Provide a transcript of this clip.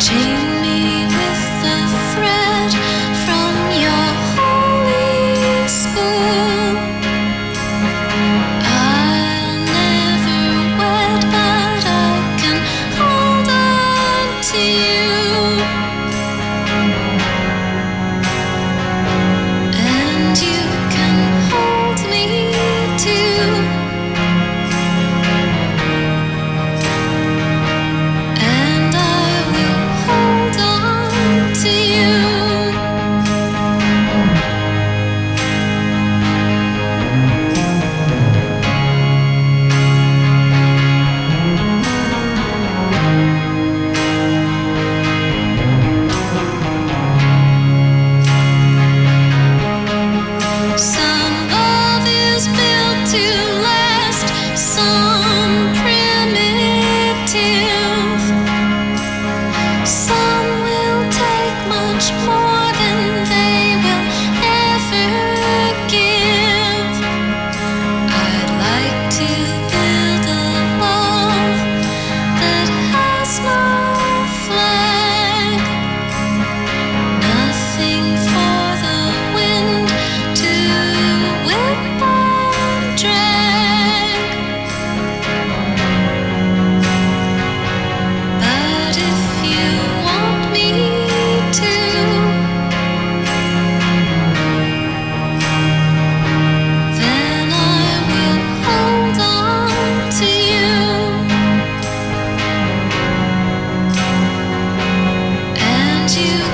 Chain me with the thread from your holy spoon. I'll never wed, but I can hold on to you, and you can hold me too, and I will hold on to you. Some love is built to last, some primitive. Some will take much more than they will ever give. I'd like to build a love that has no flag, nothing for the wind to whip and drag. But if you want me to, then I will hold on to you, and you